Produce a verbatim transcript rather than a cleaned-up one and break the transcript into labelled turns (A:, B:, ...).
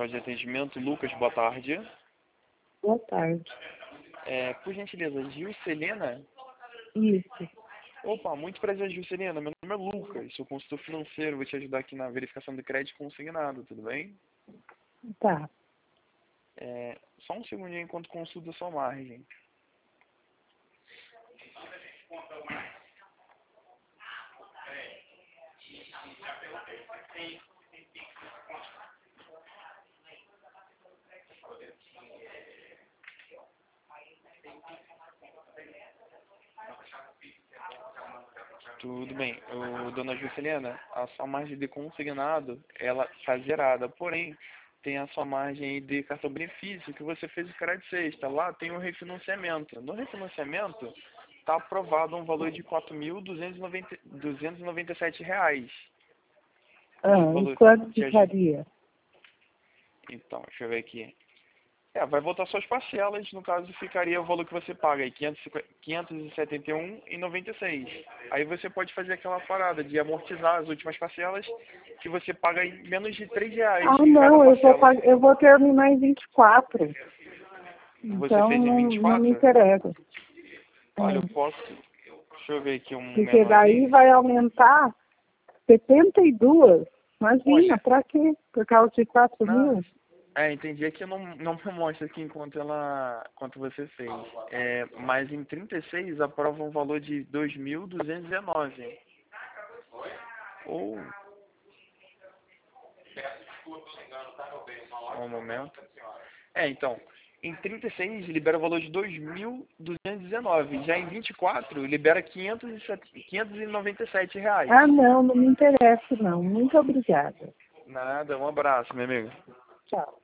A: central de atendimento. Lucas, boa tarde.
B: Boa tarde.
A: É, por gentileza, Gilcelena?
B: Isso.
A: Opa, muito prazer, Gilcelena. Meu nome é Lucas, sou consultor financeiro. Vou te ajudar aqui na verificação do crédito consignado, tudo bem?
B: Tá.
A: É, só um segundinho enquanto consulto a sua margem. Tudo bem. O, dona Juscelina, a sua margem de consignado, ela está zerada. Porém, tem a sua margem de cartão benefício que você fez o crédito sexta. Lá tem o refinanciamento. No refinanciamento, está aprovado um valor de quatro mil duzentos e noventa e sete reais.
B: Ah, e quanto ficaria?
A: Então, deixa eu ver aqui. É, vai voltar suas parcelas, no caso ficaria o valor que você paga aí, quinhentos e setenta e um reais e noventa e seis centavos. Aí você pode fazer aquela parada de amortizar as últimas parcelas, que você paga em menos de três reais.
B: Ah, não, eu vou, pag... eu vou terminar em vinte e quatro.
A: Você
B: Então,
A: fez em
B: não,
A: vinte e
B: não me
A: quatro?
B: interessa.
A: Olha,
B: É.
A: eu posso... Deixa eu ver aqui um
B: Porque daí
A: menorzinho.
B: vai aumentar setenta e dois. Imagina,
A: Olha,
B: pra quê? Por causa de quatro
A: não...
B: mil?
A: É, entendi. Aqui não, não me mostra aqui enquanto ela, quanto você fez. É, mas em trinta e seis aprova um valor de dois mil duzentos e dezenove. Ou... Um momento. É, então, em trinta e seis libera o valor de dois mil duzentos e dezenove. Já em vinte e quatro libera quinhentos e noventa e sete reais.
B: Ah, não, não me interessa não. Muito obrigada.
A: Nada, um abraço, meu amigo.
B: Tchau.